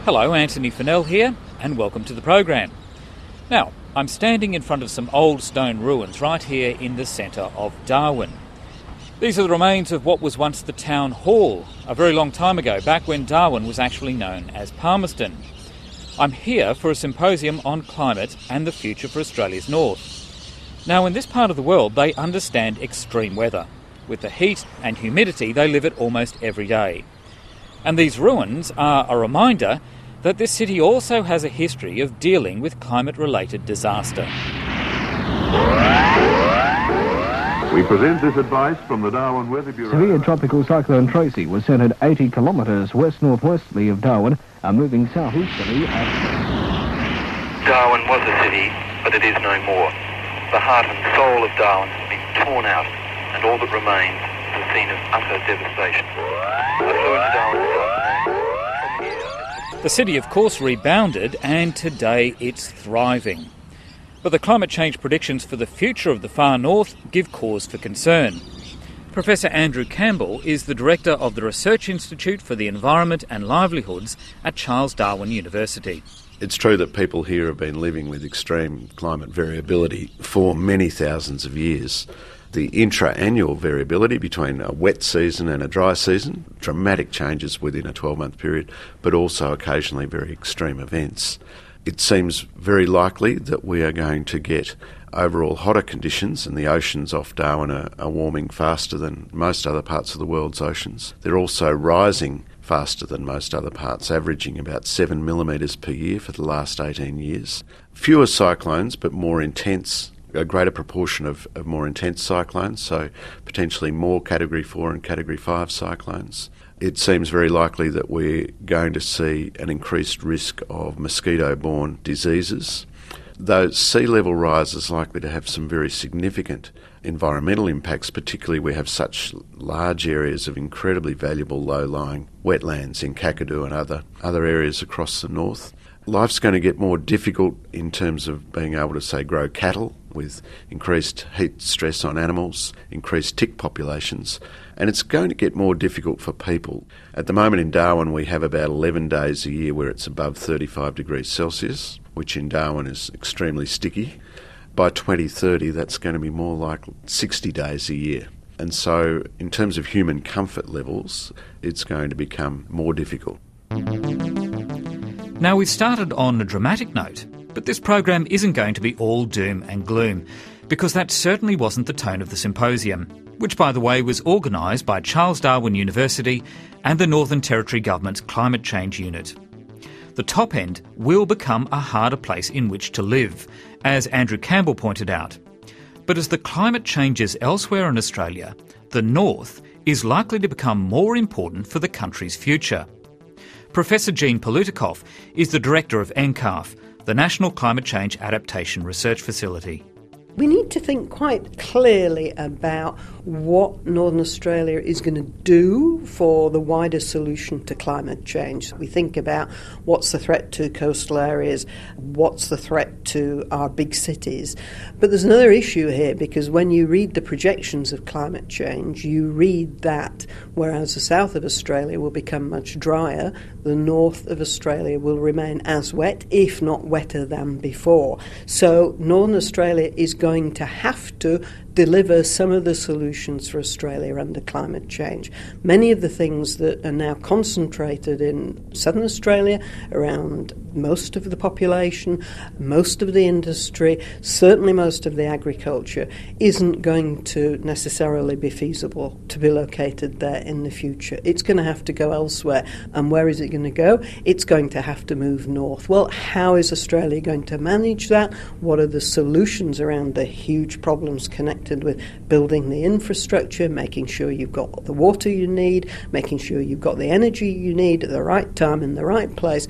Hello, Anthony Fennell here, and welcome to the program. Now, I'm standing in front of some old stone ruins right here in the centre of Darwin. These are the remains of what was once the town hall, a very long time ago, back when Darwin was actually known as Palmerston. I'm here for a symposium on climate and the future for Australia's north. Now, in this part of the world, they understand extreme weather. With the heat and humidity, they live it almost every day. And these ruins are a reminder that this city also has a history of dealing with climate-related disaster. We present this advice from the Darwin Weather Bureau. Severe tropical cyclone Tracy was centred 80 kilometres west-northwesterly of Darwin and moving southeasterly Darwin was a city, but it is no more. The heart and soul of Darwin has been torn out, and all that remains is a scene of utter devastation. I flew into Darwin this afternoon. The city, of course, rebounded, and today it's thriving. But the climate change predictions for the future of the far north give cause for concern. Professor Andrew Campbell is the director of the Research Institute for the Environment and Livelihoods at Charles Darwin University. It's true that people here have been living with extreme climate variability for many thousands of years. The intra-annual variability between a wet season and a dry season, dramatic changes within a 12-month period, but also occasionally very extreme events. It seems very likely that we are going to get overall hotter conditions, and the oceans off Darwin are warming faster than most other parts of the world's oceans. They're also rising faster than most other parts, averaging about 7 millimetres per year for the last 18 years. Fewer cyclones, but more intense, a greater proportion of more intense cyclones, so potentially more Category 4 and Category 5 cyclones. It seems very likely that we're going to see an increased risk of mosquito-borne diseases. Though sea level rise is likely to have some very significant environmental impacts, particularly we have such large areas of incredibly valuable low-lying wetlands in Kakadu and other areas across the north. Life's going to get more difficult in terms of being able to, say, grow cattle with increased heat stress on animals, increased tick populations, and it's going to get more difficult for people. At the moment in Darwin we have about 11 days a year where it's above 35 degrees Celsius, which in Darwin is extremely sticky. By 2030 that's going to be more like 60 days a year. And so in terms of human comfort levels, it's going to become more difficult. Now, we've started on a dramatic note, but this program isn't going to be all doom and gloom, because that certainly wasn't the tone of the symposium, which, by the way, was organised by Charles Darwin University and the Northern Territory Government's Climate Change Unit. The top end will become a harder place in which to live, as Andrew Campbell pointed out. But as the climate changes elsewhere in Australia, the north is likely to become more important for the country's future. Professor Jean Palutikof is the director of NCARF, the National Climate Change Adaptation Research Facility. We need to think quite clearly about what Northern Australia is going to do for the wider solution to climate change. We think about what's the threat to coastal areas, what's the threat to our big cities. But there's another issue here, because when you read the projections of climate change, you read that whereas the south of Australia will become much drier, the north of Australia will remain as wet, if not wetter than before. So Northern Australia is going to have to deliver some of the solutions for Australia under climate change. Many of the things that are now concentrated in southern Australia around most of the population, most of the industry, certainly most of the agriculture, isn't going to necessarily be feasible to be located there in the future. It's going to have to go elsewhere. And where is it going to go? It's going to have to move north. Well, how is Australia going to manage that? What are the solutions around the huge problems connected with building the infrastructure, making sure you've got the water you need, making sure you've got the energy you need at the right time in the right place?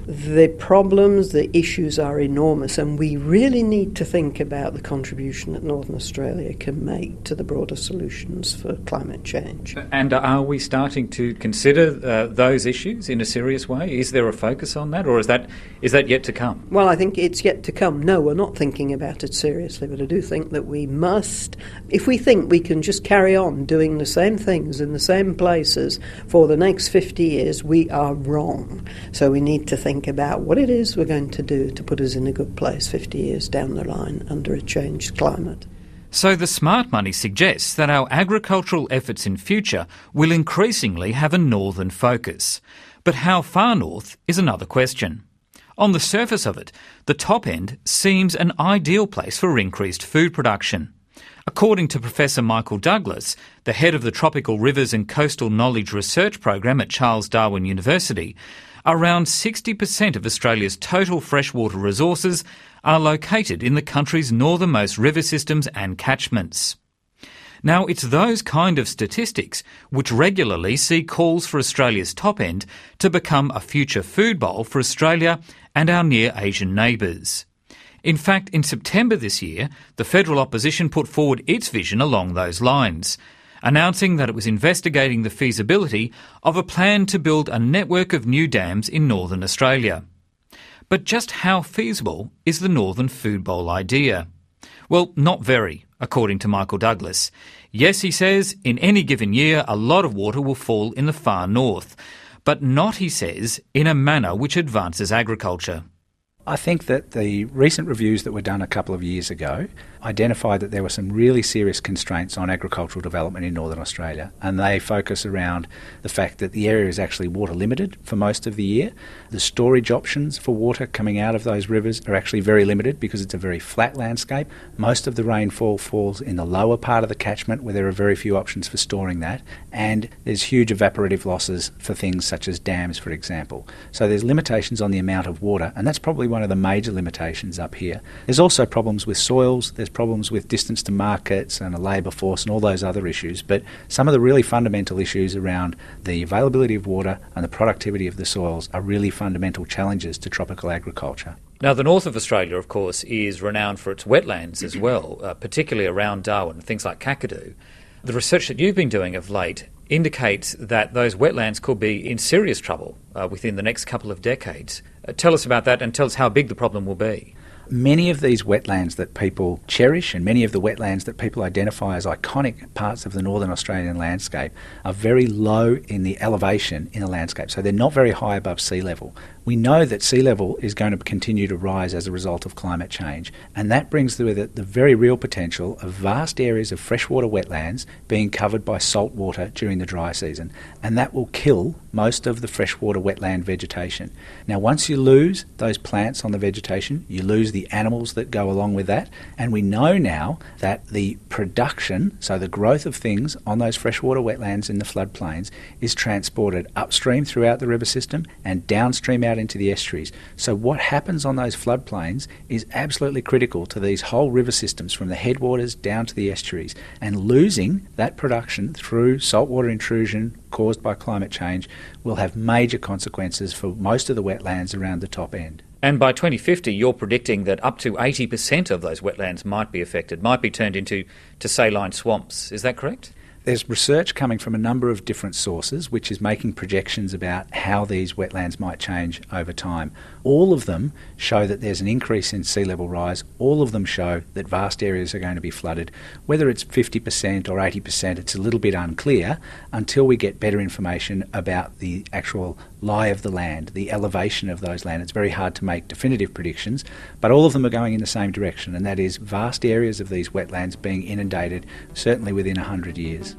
The problems, the issues are enormous, and we really need to think about the contribution that Northern Australia can make to the broader solutions for climate change. And are we starting to consider those issues in a serious way? Is there a focus on that, or is that yet to come? Well, I think it's yet to come. No, we're not thinking about it seriously, but I do think that we must, if we think we can just carry on doing the same things in the same places for the next 50 years, we are wrong. So we need to think about what it is we're going to do to put us in a good place 50 years down the line under a changed climate. So the smart money suggests that our agricultural efforts in future will increasingly have a northern focus. But how far north is another question. On the surface of it, the top end seems an ideal place for increased food production. According to Professor Michael Douglas, the head of the Tropical Rivers and Coastal Knowledge Research Program at Charles Darwin University, around 60% of Australia's total freshwater resources are located in the country's northernmost river systems and catchments. Now, it's those kind of statistics which regularly see calls for Australia's top end to become a future food bowl for Australia and our near Asian neighbours. In fact, in September this year, the federal opposition put forward its vision along those lines, announcing that it was investigating the feasibility of a plan to build a network of new dams in northern Australia. But just how feasible is the Northern Food Bowl idea? Well, not very, according to Michael Douglas. Yes, he says, in any given year a lot of water will fall in the far north, but not, he says, in a manner which advances agriculture. I think that the recent reviews that were done a couple of years ago identified that there were some really serious constraints on agricultural development in Northern Australia, and they focus around the fact that the area is actually water limited for most of the year. The storage options for water coming out of those rivers are actually very limited because it's a very flat landscape. Most of the rainfall falls in the lower part of the catchment where there are very few options for storing that, and there's huge evaporative losses for things such as dams, for example. So there's limitations on the amount of water, and that's probably one of the major limitations up here. There's also problems with soils, there's problems with distance to markets and a labour force and all those other issues, but some of the really fundamental issues around the availability of water and the productivity of the soils are really fundamental challenges to tropical agriculture. Now, the north of Australia, of course, is renowned for its wetlands as well, particularly around Darwin, things like Kakadu. The research that you've been doing of late indicates that those wetlands could be in serious trouble within the next couple of decades. Tell us about that and tell us how big the problem will be. Many of these wetlands that people cherish and many of the wetlands that people identify as iconic parts of the Northern Australian landscape are very low in the elevation in the landscape, so they're not very high above sea level. We know that sea level is going to continue to rise as a result of climate change, and that brings with it the very real potential of vast areas of freshwater wetlands being covered by salt water during the dry season, and that will kill most of the freshwater wetland vegetation. Now, once you lose those plants on the vegetation, you lose the animals that go along with that, and we know now that the production, so the growth of things on those freshwater wetlands in the floodplains, is transported upstream throughout the river system and downstream out into the estuaries. So what happens on those floodplains is absolutely critical to these whole river systems from the headwaters down to the estuaries, and losing that production through saltwater intrusion caused by climate change will have major consequences for most of the wetlands around the top end. And by 2050, you're predicting that up to 80% of those wetlands might be affected, might be turned into saline swamps. Is that correct? There's research coming from a number of different sources which is making projections about how these wetlands might change over time. All of them show that there's an increase in sea level rise. All of them show that vast areas are going to be flooded. Whether it's 50% or 80%, it's a little bit unclear until we get better information about the actual lie of the land, the elevation of those lands. It's very hard to make definitive predictions, but all of them are going in the same direction, and that is vast areas of these wetlands being inundated, certainly within 100 years.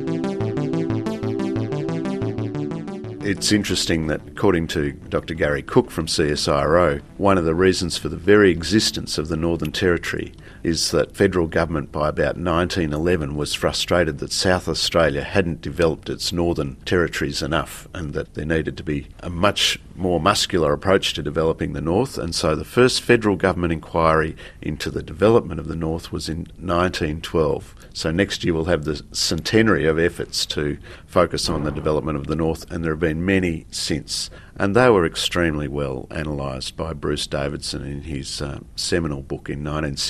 It's interesting that, according to Dr. Gary Cook from CSIRO, one of the reasons for the very existence of the Northern Territory is that federal government by about 1911 was frustrated that South Australia hadn't developed its northern territories enough, and that there needed to be a much more muscular approach to developing the north. And so the first federal government inquiry into the development of the north was in 1912. So next year we'll have the centenary of efforts to focus on the development of the north, and there have been been many since, and they were extremely well analysed by Bruce Davidson in his seminal book in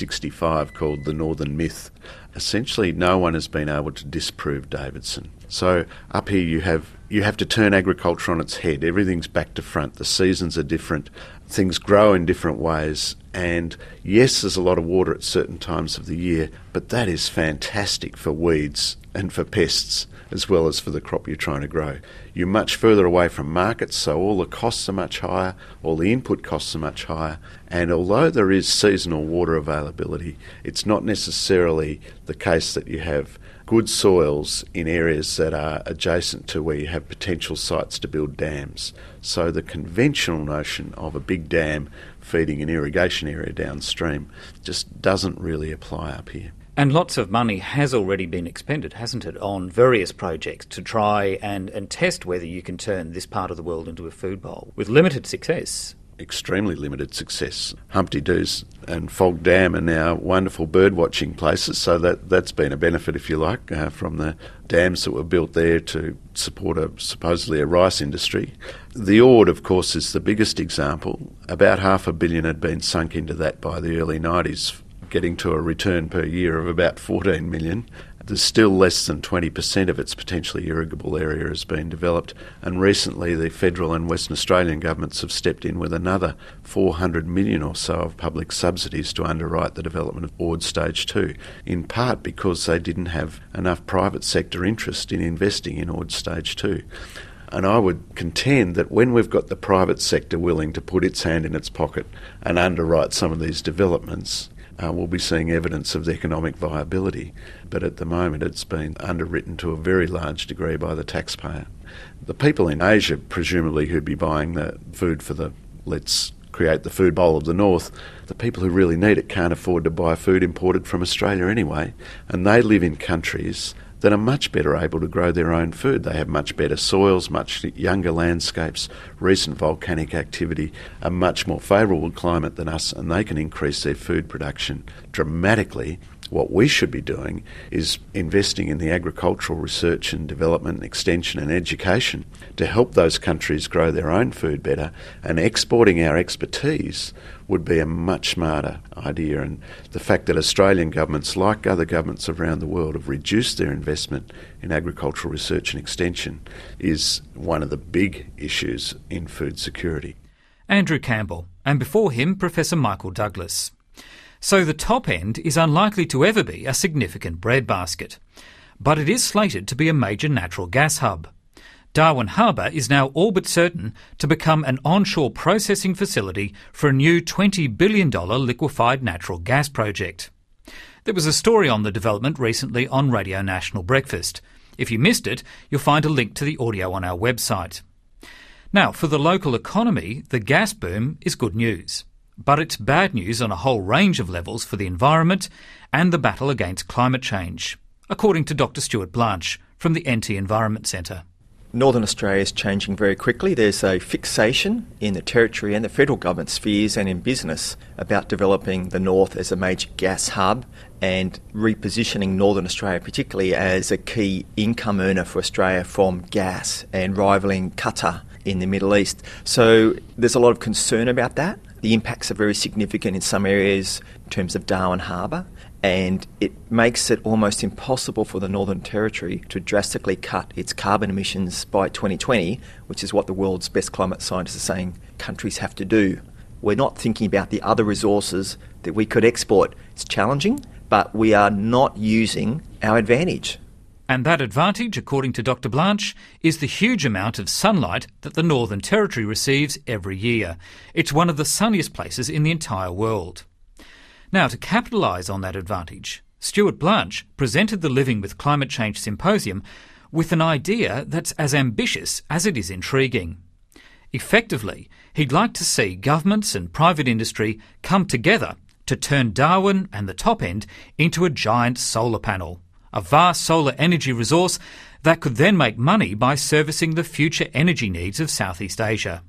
1965 called The Northern Myth. Essentially, no one has been able to disprove Davidson. So up here you have to turn agriculture on its head. Everything's back to front. The seasons are different. Things grow in different ways. And yes, there's a lot of water at certain times of the year, but that is fantastic for weeds and for pests as well as for the crop you're trying to grow. You're much further away from markets, so all the costs are much higher, all the input costs are much higher, and although there is seasonal water availability, it's not necessarily the case that you have good soils in areas that are adjacent to where you have potential sites to build dams. So the conventional notion of a big dam feeding an irrigation area downstream just doesn't really apply up here. And lots of money has already been expended, hasn't it, on various projects to try and test whether you can turn this part of the world into a food bowl, with limited success. Extremely limited success. Humpty Doos and Fog Dam are now wonderful bird watching places, so that's been a benefit, if you like, from the dams that were built there to support supposedly a rice industry. The Ord, of course, is the biggest example. About $500 million had been sunk into that by the early 90s, getting to a return per year of about 14 million. There's still less than 20% of its potentially irrigable area has been developed, and recently the federal and Western Australian governments have stepped in with another 400 million or so of public subsidies to underwrite the development of Ord Stage 2, in part because they didn't have enough private sector interest in investing in Ord Stage 2. And I would contend that when we've got the private sector willing to put its hand in its pocket and underwrite some of these developments, we'll be seeing evidence of the economic viability. But at the moment it's been underwritten to a very large degree by the taxpayer. The people in Asia, presumably, who'd be buying the food for the let's create the food bowl of the north, the people who really need it can't afford to buy food imported from Australia anyway, and they live in countries that are much better able to grow their own food. They have much better soils, much younger landscapes, recent volcanic activity, a much more favourable climate than us, and they can increase their food production dramatically. What we should be doing is investing in the agricultural research and development, extension and education to help those countries grow their own food better, and exporting our expertise would be a much smarter idea. And the fact that Australian governments, like other governments around the world, have reduced their investment in agricultural research and extension is one of the big issues in food security. Andrew Campbell, and before him Professor Michael Douglas. So the top end is unlikely to ever be a significant breadbasket, but it is slated to be a major natural gas hub. Darwin Harbour is now all but certain to become an onshore processing facility for a new $20 billion liquefied natural gas project. There was a story on the development recently on Radio National Breakfast. If you missed it, you'll find a link to the audio on our website. Now, for the local economy, the gas boom is good news. But it's bad news on a whole range of levels for the environment and the battle against climate change, according to Dr. Stuart Blanche from the NT Environment Centre. Northern Australia is changing very quickly. There's a fixation in the Territory and the federal government spheres and in business about developing the north as a major gas hub and repositioning Northern Australia particularly as a key income earner for Australia from gas and rivalling Qatar in the Middle East. So there's a lot of concern about that. The impacts are very significant in some areas in terms of Darwin Harbour, and it makes it almost impossible for the Northern Territory to drastically cut its carbon emissions by 2020, which is what the world's best climate scientists are saying countries have to do. We're not thinking about the other resources that we could export. It's challenging, but we are not using our advantage. And that advantage, according to Dr. Blanche, is the huge amount of sunlight that the Northern Territory receives every year. It's one of the sunniest places in the entire world. Now, to capitalise on that advantage, Stuart Blanche presented the Living with Climate Change Symposium with an idea that's as ambitious as it is intriguing. Effectively, he'd like to see governments and private industry come together to turn Darwin and the top end into a giant solar panel, a vast solar energy resource that could then make money by servicing the future energy needs of Southeast Asia.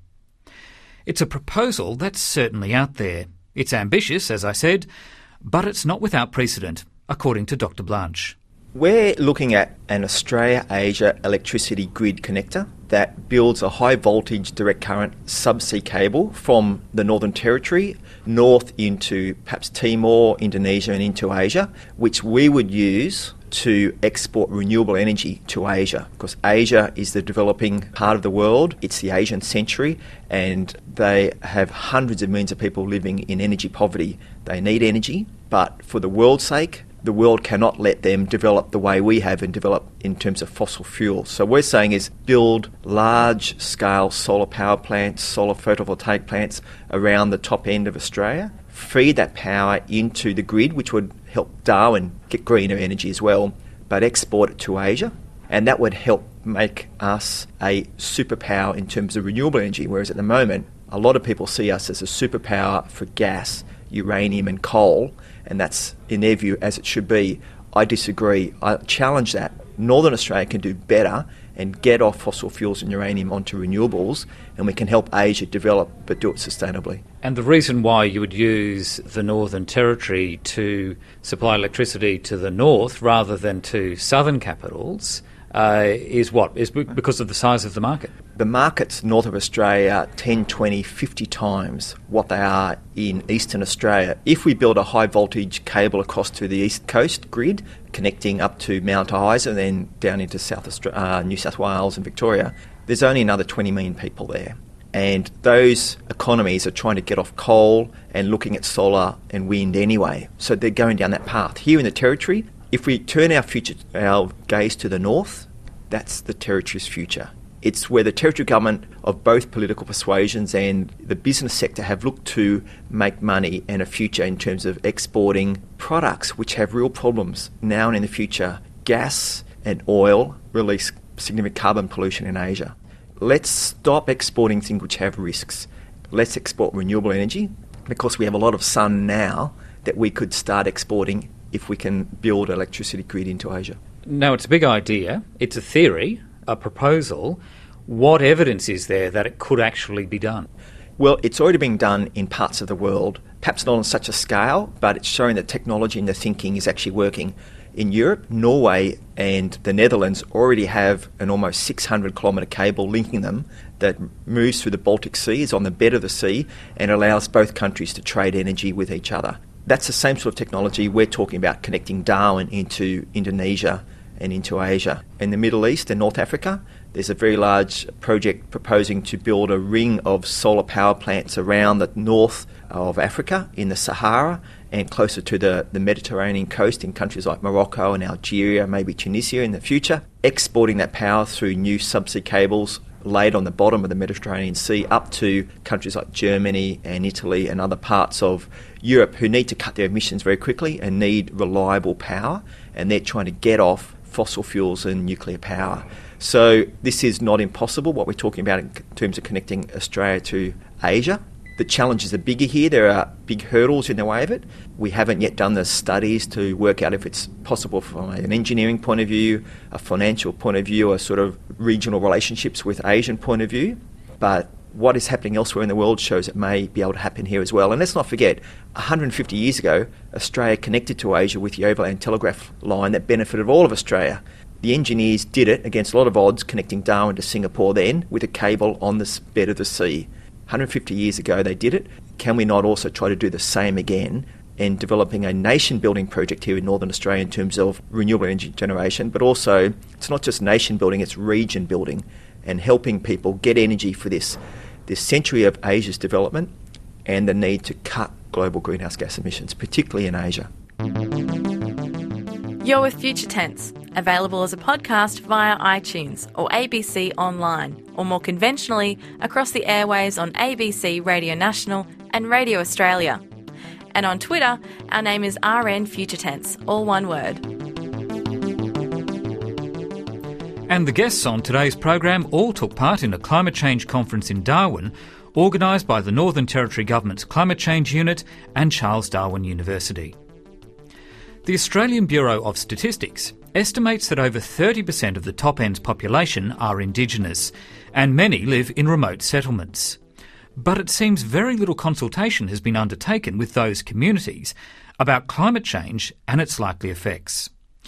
It's a proposal that's certainly out there. It's ambitious, as I said, but it's not without precedent, according to Dr. Blanche. We're looking at an Australia-Asia electricity grid connector that builds a high voltage direct current subsea cable from the Northern Territory north into perhaps Timor, Indonesia and into Asia, which we would use to export renewable energy to Asia, because Asia is the developing part of the world. It's the Asian century, and they have hundreds of millions of people living in energy poverty. They need energy, but for the world's sake, the world cannot let them develop the way we have and develop in terms of fossil fuels. So what we're saying is build large-scale solar power plants, solar photovoltaic plants around the top end of Australia, feed that power into the grid, which would help Darwin get greener energy as well, but export it to Asia. And that would help make us a superpower in terms of renewable energy, whereas at the moment, a lot of people see us as a superpower for gas, uranium and coal, and that's, in their view, as it should be. I disagree. I challenge that. Northern Australia can do better and get off fossil fuels and uranium onto renewables, and we can help Asia develop, but do it sustainably. And the reason why you would use the Northern Territory to supply electricity to the north rather than to southern capitals is what? Is because of the size of the market? The markets north of Australia 10, 20, 50 times what they are in eastern Australia. If we build a high voltage cable across to the east coast grid, connecting up to Mount Isa and then down into New South Wales and Victoria, there's only another 20 million people there. And those economies are trying to get off coal and looking at solar and wind anyway. So they're going down that path. Here in the Territory, if we turn our gaze to the north, that's the Territory's future. It's where the Territory government of both political persuasions and the business sector have looked to make money and a future in terms of exporting products which have real problems now and in the future. Gas and oil release significant carbon pollution in Asia. Let's stop exporting things which have risks. Let's export renewable energy, because we have a lot of sun now that we could start exporting if we can build an electricity grid into Asia. Now, it's a big idea. It's a theory, a proposal. What evidence is there that it could actually be done? Well, it's already being done in parts of the world, perhaps not on such a scale, but it's showing that technology and the thinking is actually working. In Europe, Norway and the Netherlands already have an almost 600-kilometre cable linking them that moves through the Baltic Sea, is on the bed of the sea, and allows both countries to trade energy with each other. That's the same sort of technology we're talking about, connecting Darwin into Indonesia and into Asia. In the Middle East and North Africa, there's a very large project proposing to build a ring of solar power plants around the north of Africa in the Sahara and closer to the Mediterranean coast in countries like Morocco and Algeria, maybe Tunisia in the future, exporting that power through new subsea cables laid on the bottom of the Mediterranean Sea up to countries like Germany and Italy and other parts of Europe who need to cut their emissions very quickly and need reliable power, and they're trying to get off fossil fuels and nuclear power. So this is not impossible, what we're talking about in terms of connecting Australia to Asia. The challenges are bigger here. There are big hurdles in the way of it. We haven't yet done the studies to work out if it's possible from an engineering point of view, a financial point of view, a sort of regional relationships with Asian point of view. But what is happening elsewhere in the world shows it may be able to happen here as well. And let's not forget, 150 years ago, Australia connected to Asia with the overland telegraph line that benefited all of Australia. The engineers did it against a lot of odds, connecting Darwin to Singapore then with a cable on the bed of the sea. 150 years ago they did it. Can we not also try to do the same again in developing a nation-building project here in Northern Australia in terms of renewable energy generation, but also it's not just nation-building, it's region-building and helping people get energy for this century of Asia's development and the need to cut global greenhouse gas emissions, particularly in Asia. You're with Future Tense, available as a podcast via iTunes or ABC Online, or more conventionally across the airways on ABC Radio National and Radio Australia. And on Twitter, our name is RN Future Tense, all one word. And the guests on today's program all took part in a climate change conference in Darwin, organised by the Northern Territory Government's Climate Change Unit and Charles Darwin University. The Australian Bureau of Statistics estimates that over 30% of the top end's population are Indigenous, and many live in remote settlements. But it seems very little consultation has been undertaken with those communities about climate change and its likely effects.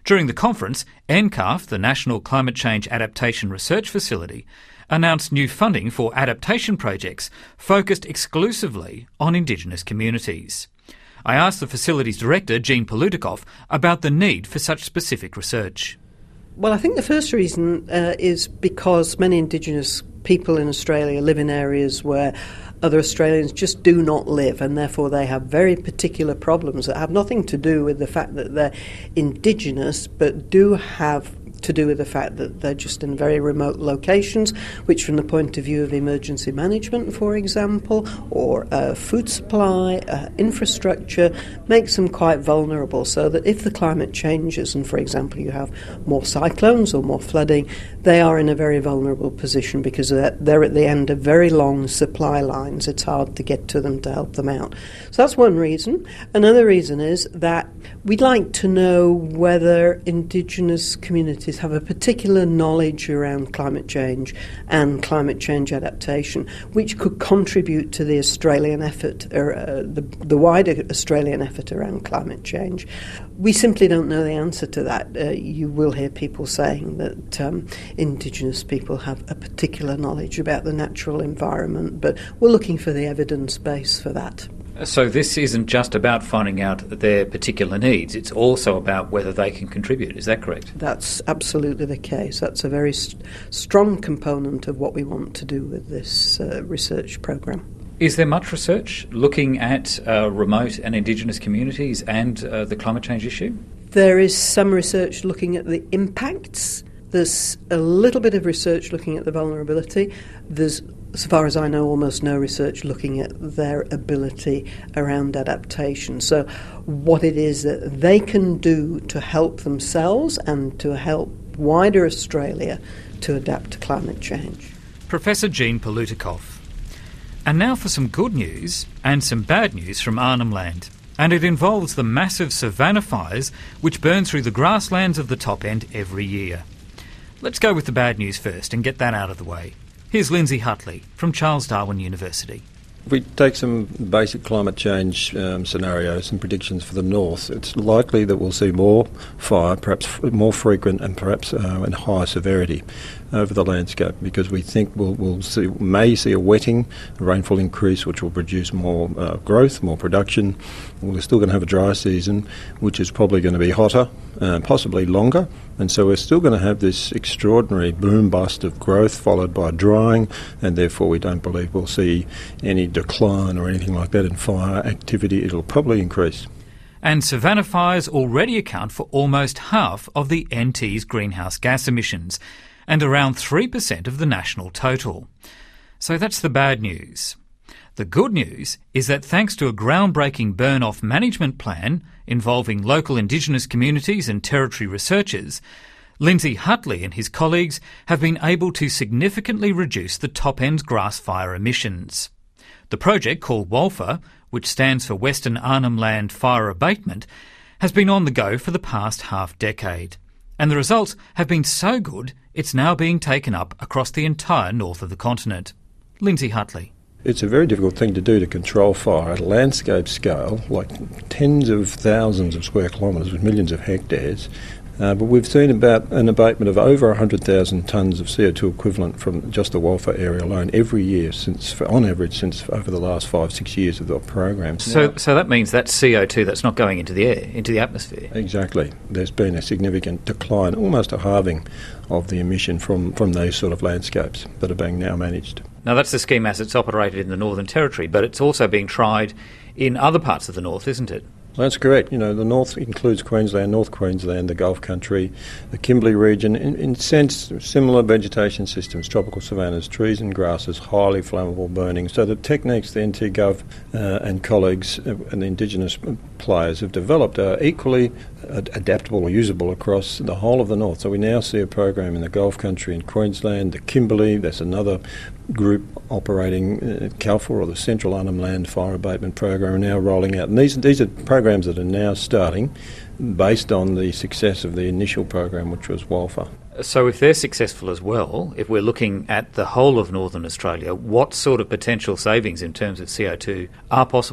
During the conference, NCARF, the National Climate Change Adaptation Research Facility, announced new funding for adaptation projects focused exclusively on Indigenous communities. I asked the facility's director, Jean Palutikoff, about the need for such specific research. Well, I think the first reason is because many Indigenous people in Australia live in areas where other Australians just do not live, and therefore they have very particular problems that have nothing to do with the fact that they're Indigenous, but do have to do with the fact that they're just in very remote locations, which from the point of view of emergency management, for example, or food supply, infrastructure, makes them quite vulnerable, so that if the climate changes and, for example, you have more cyclones or more flooding, they are in a very vulnerable position because they're at the end of very long supply lines. It's hard to get to them to help them out. So that's one reason. Another reason is that we'd like to know whether Indigenous communities have a particular knowledge around climate change and climate change adaptation, which could contribute to the Australian effort, or the wider Australian effort around climate change. We simply don't know the answer to that. You will hear people saying that Indigenous people have a particular knowledge about the natural environment, but we're looking for the evidence base for that. So this isn't just about finding out their particular needs, it's also about whether they can contribute, is that correct? That's absolutely the case. That's a very strong component of what we want to do with this research program. Is there much research looking at remote and Indigenous communities and the climate change issue? There is some research looking at the impacts. There's a little bit of research looking at the vulnerability. There's, as far as I know, almost no research looking at their ability around adaptation. So what it is that they can do to help themselves and to help wider Australia to adapt to climate change. Professor Jean Palutikoff. And now for some good news and some bad news from Arnhem Land. And it involves the massive savanna fires which burn through the grasslands of the top end every year. Let's go with the bad news first and get that out of the way. Here's Lindsay Hutley from Charles Darwin University. If we take some basic climate change scenarios and predictions for the north, it's likely that we'll see more fire, perhaps more frequent and perhaps in higher severity over the landscape, because we think we may see a wetting, a rainfall increase, which will produce more growth, more production. We're still going to have a dry season, which is probably going to be hotter, possibly longer, and so we're still going to have this extraordinary boom-bust of growth followed by drying, and therefore we don't believe we'll see any decline or anything like that in fire activity. It'll probably increase. And savanna fires already account for almost half of the NT's greenhouse gas emissions, and around 3% of the national total. So that's the bad news. The good news is that thanks to a groundbreaking burn-off management plan involving local Indigenous communities and territory researchers, Lindsay Hutley and his colleagues have been able to significantly reduce the top-end grass fire emissions. The project, called WALFA, which stands for Western Arnhem Land Fire Abatement, has been on the go for the past half-decade. And the results have been so good, it's now being taken up across the entire north of the continent. Lindsay Hutley. It's a very difficult thing to do, to control fire at a landscape scale, like tens of thousands of square kilometres with millions of hectares. But we've seen about an abatement of over 100,000 tonnes of CO2 equivalent from just the WALFA area alone every year, on average, since over the last 5-6 years of the program. So that means that's CO2 that's not going into the air, into the atmosphere? Exactly. There's been a significant decline, almost a halving of the emission from those sort of landscapes that are being now managed. Now that's the scheme as it's operated in the Northern Territory, but it's also being tried in other parts of the north, isn't it? That's correct. You know, the north includes Queensland, North Queensland, the Gulf Country, the Kimberley region. In sense, similar vegetation systems, tropical savannas, trees and grasses, highly flammable burning. So the techniques the NT Gov and colleagues and the Indigenous players have developed are equally adaptable or usable across the whole of the north. So we now see a program in the Gulf Country in Queensland, the Kimberley. There's another group operating CALFA, or the Central Arnhem Land Fire Abatement Program, now rolling out. And these are programs that are now starting based on the success of the initial program, which was WALFA. So if they're successful as well, if we're looking at the whole of Northern Australia, what sort of potential savings in terms of CO2 are possible?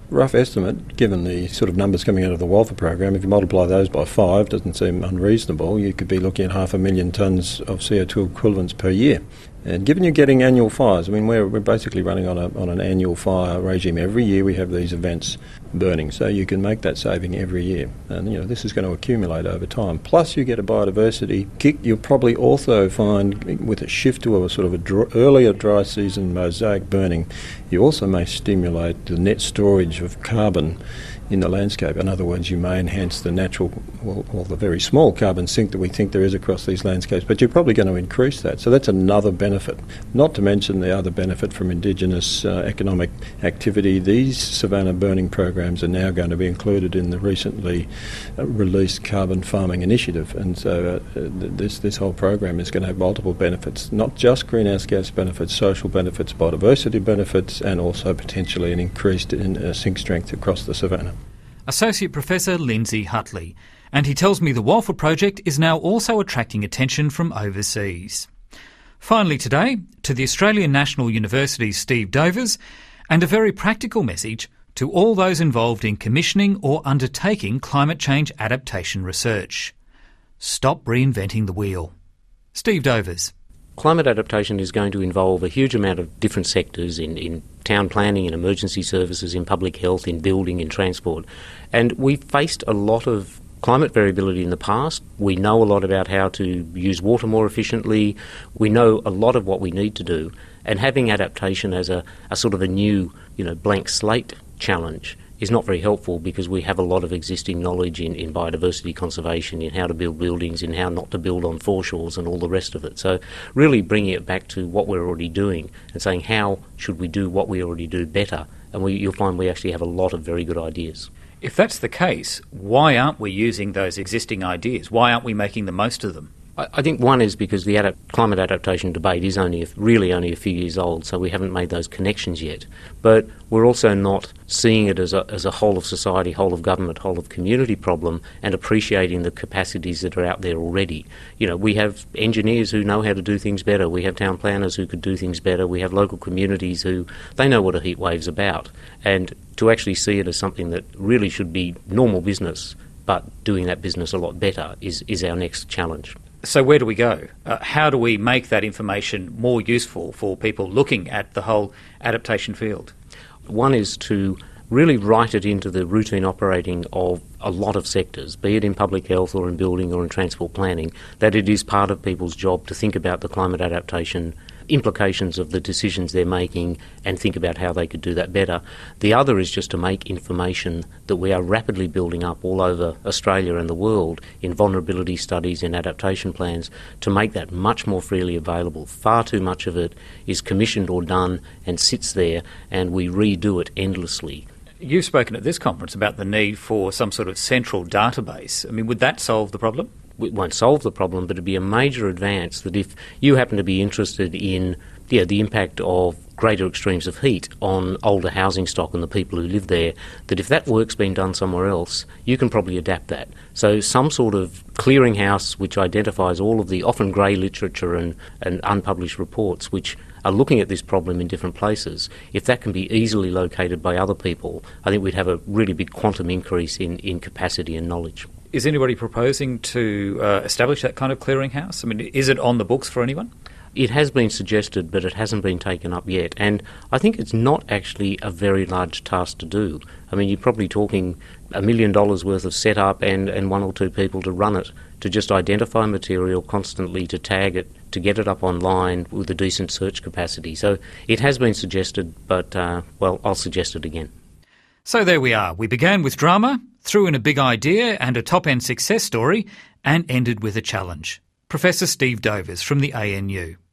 rough estimate, given the sort of numbers coming out of the WALFA program, if you multiply those by 5, doesn't seem unreasonable, you could be looking at 500,000 tonnes of CO2 equivalents per year. And given you're getting annual fires, I mean, we're basically running on an annual fire regime. Every year we have these events burning, so you can make that saving every year. And, this is going to accumulate over time. Plus you get a biodiversity kick. You'll probably also find, with a shift to a sort of earlier dry season mosaic burning, you also may stimulate the net storage of carbon in the landscape. In other words, you may enhance the natural, or the very small carbon sink that we think there is across these landscapes, but you're probably going to increase that. So that's another benefit. Not to mention the other benefit from Indigenous economic activity. These savanna burning programs are now going to be included in the recently released Carbon Farming Initiative, and so this whole program is going to have multiple benefits, not just greenhouse gas benefits, social benefits, biodiversity benefits, and also potentially an increased sink strength across the savanna. Associate Professor Lindsay Hutley, and he tells me the WALFA project is now also attracting attention from overseas. Finally today, to the Australian National University's Steve Dovers, and a very practical message to all those involved in commissioning or undertaking climate change adaptation research. Stop reinventing the wheel. Steve Dovers. Climate adaptation is going to involve a huge amount of different sectors in town planning, in emergency services, in public health, in building, in transport. And we've faced a lot of climate variability in the past. We know a lot about how to use water more efficiently. We know a lot of what we need to do. And having adaptation as a sort of a new, blank slate challenge is not very helpful, because we have a lot of existing knowledge in biodiversity conservation, in how to build buildings, in how not to build on foreshores and all the rest of it. So really bringing it back to what we're already doing and saying how should we do what we already do better, and you'll find we actually have a lot of very good ideas. If that's the case, why aren't we using those existing ideas? Why aren't we making the most of them? I think one is because the climate adaptation debate is really only a few years old, so we haven't made those connections yet. But we're also not seeing it as a whole of society, whole of government, whole of community problem, and appreciating the capacities that are out there already. We have engineers who know how to do things better. We have town planners who could do things better. We have local communities who they know what a heat wave's about. And to actually see it as something that really should be normal business, but doing that business a lot better is our next challenge. So where do we go? How do we make that information more useful for people looking at the whole adaptation field? One is to really write it into the routine operating of a lot of sectors, be it in public health or in building or in transport planning, that it is part of people's job to think about the climate adaptation implications of the decisions they're making and think about how they could do that better. The other is just to make information that we are rapidly building up all over Australia and the world in vulnerability studies, in adaptation plans, to make that much more freely available. Far too much of it is commissioned or done and sits there, and we redo it endlessly. You've spoken at this conference about the need for some sort of central database. I mean, would that solve the problem? It won't solve the problem, but it'd be a major advance that if you happen to be interested in the impact of greater extremes of heat on older housing stock and the people who live there, that if that work's been done somewhere else, you can probably adapt that. So some sort of clearinghouse which identifies all of the often grey literature and unpublished reports which are looking at this problem in different places, if that can be easily located by other people, I think we'd have a really big quantum increase in capacity and knowledge. Is anybody proposing to establish that kind of clearinghouse? I mean, is it on the books for anyone? It has been suggested, but it hasn't been taken up yet. And I think it's not actually a very large task to do. I mean, you're probably talking $1 million worth of setup and one or two people to run it, to just identify material constantly, to tag it, to get it up online with a decent search capacity. So it has been suggested, but, I'll suggest it again. So there we are. We began with drama, threw in a big idea and a top-end success story, and ended with a challenge. Professor Steve Dovers from the ANU.